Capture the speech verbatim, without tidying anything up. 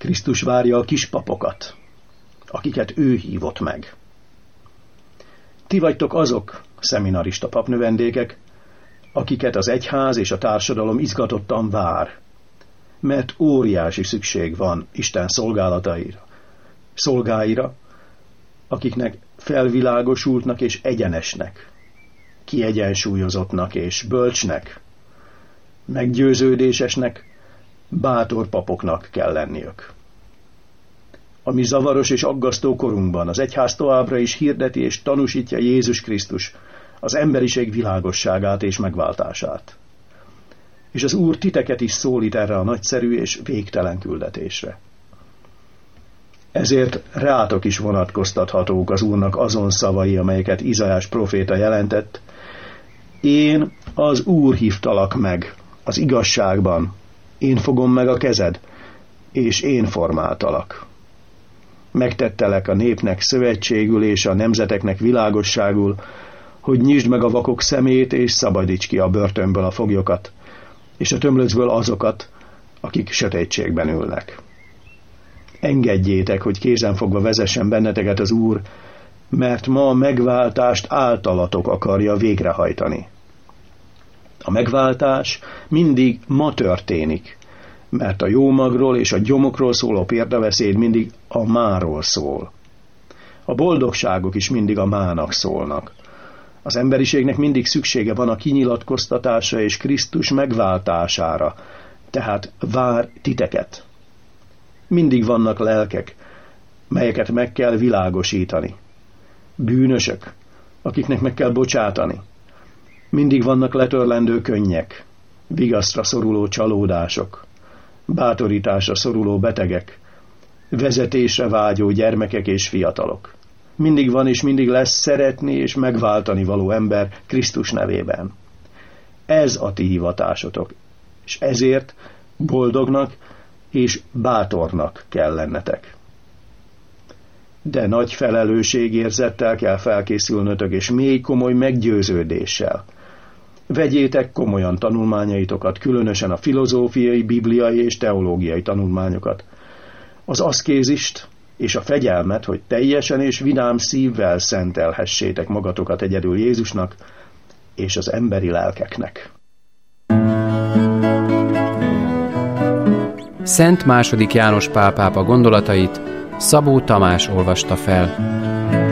Krisztus várja a kispapokat, akiket ő hívott meg. Ti vagytok azok, szeminarista papnövendékek, akiket az egyház és a társadalom izgatottan vár, mert óriási szükség van Isten szolgálataira, szolgáira, akiknek felvilágosultnak és egyenesnek, kiegyensúlyozottnak és bölcsnek, meggyőződésesnek, bátor papoknak kell lenniük. A mi zavaros és aggasztó korunkban az egyház továbbra is hirdeti és tanúsítja Jézus Krisztus, az emberiség világosságát és megváltását. És az Úr titeket is szólít erre a nagyszerű és végtelen küldetésre. Ezért rátok is vonatkoztathatók az Úrnak azon szavai, amelyeket Izaiás próféta jelentett: én, az Úr hívtalak meg az igazságban, én fogom meg a kezed, és én formáltalak. Megtettelek a népnek szövetségül és a nemzeteknek világosságul, hogy nyisd meg a vakok szemét, és szabadíts ki a börtönből a foglyokat, és a tömlöcből azokat, akik sötétségben ülnek. Engedjétek, hogy kézenfogva vezessen benneteket az Úr, mert ma a megváltást általatok akarja végrehajtani. A megváltás mindig ma történik, mert a jómagról és a gyomokról szóló példabeszéd mindig a máról szól. A boldogságok is mindig a mának szólnak. Az emberiségnek mindig szüksége van a kinyilatkoztatásra és Krisztus megváltására, tehát vár titeket. Mindig vannak lelkek, melyeket meg kell világosítani. Bűnösök, akiknek meg kell bocsátani. Mindig vannak letörlendő könnyek, vigasztra szoruló csalódások, bátorításra szoruló betegek, vezetésre vágyó gyermekek és fiatalok. Mindig van és mindig lesz szeretni és megváltani való ember Krisztus nevében. Ez a ti hivatásotok, és ezért boldognak és bátornak kell lennetek. De nagy felelősségérzettel kell felkészülnötök, és mély komoly meggyőződéssel. Vegyétek komolyan tanulmányaitokat, különösen a filozófiai, bibliai és teológiai tanulmányokat. Az aszkézist és a fegyelmet, hogy teljesen és vidám szívvel szentelhessétek magatokat egyedül Jézusnak és az emberi lelkeknek. Szent második János Pál pápa gondolatait Szabó Tamás olvasta fel.